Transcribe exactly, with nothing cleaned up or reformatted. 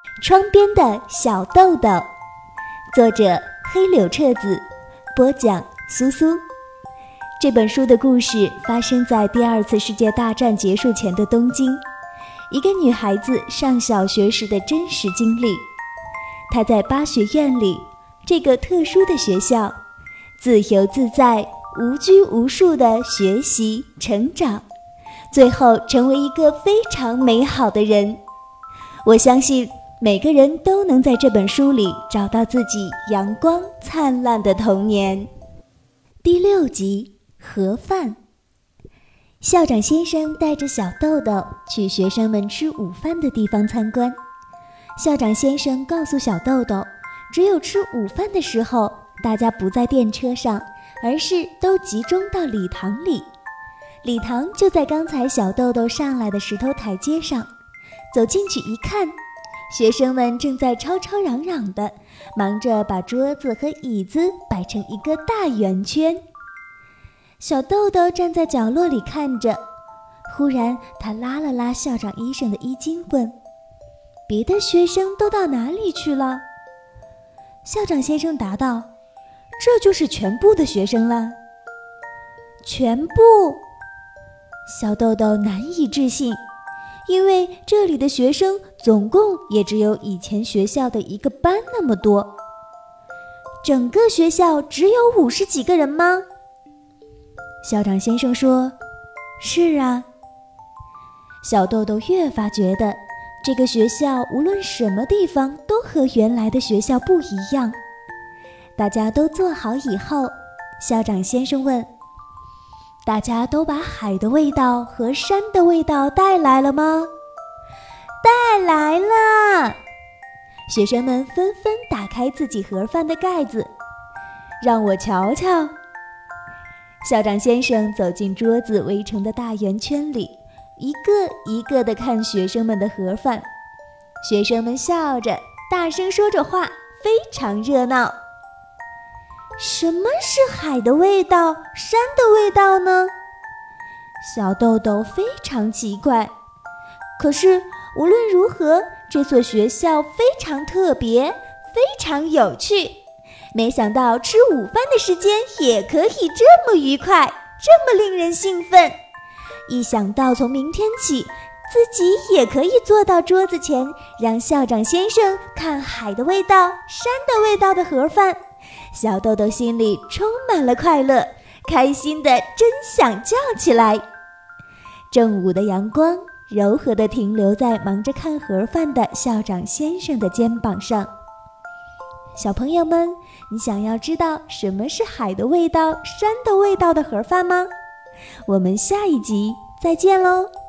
窗边的小豆豆，作者黑柳彻子，播讲苏苏。这本书的故事发生在第二次世界大战结束前的东京，一个女孩子上小学时的真实经历。她在八学院里，这个特殊的学校，自由自在、无拘无束地学习成长，最后成为一个非常美好的人。我相信每个人都能在这本书里找到自己阳光灿烂的童年。第六集，盒饭。校长先生带着小豆豆去学生们吃午饭的地方参观。校长先生告诉小豆豆，只有吃午饭的时候，大家不在电车上，而是都集中到礼堂里。礼堂就在刚才小豆豆上来的石头台阶上。走进去一看，学生们正在吵吵嚷嚷的忙着把桌子和椅子摆成一个大圆圈。小豆豆站在角落里看着，忽然他拉了拉校长医生的衣襟，问：别的学生都到哪里去了？校长先生答道：这就是全部的学生了。全部？小豆豆难以置信，因为这里的学生总共也只有以前学校的一个班那么多。整个学校只有五十几个人吗？校长先生说：是啊。小豆豆越发觉得这个学校无论什么地方都和原来的学校不一样。大家都坐好以后，校长先生问：大家都把海的味道和山的味道带来了吗？带来了。学生们纷纷打开自己盒饭的盖子。让我瞧瞧。校长先生走进桌子围成的大圆圈里，一个一个地看学生们的盒饭。学生们笑着，大声说着话，非常热闹。什么是海的味道，山的味道呢？小豆豆非常奇怪。可是无论如何，这所学校非常特别，非常有趣。没想到吃午饭的时间也可以这么愉快，这么令人兴奋。一想到从明天起，自己也可以坐到桌子前，让校长先生看海的味道、山的味道的盒饭，小豆豆心里充满了快乐，开心的真想叫起来。正午的阳光柔和地停留在忙着看盒饭的校长先生的肩膀上。小朋友们，你想要知道什么是海的味道、山的味道的盒饭吗？我们下一集再见喽。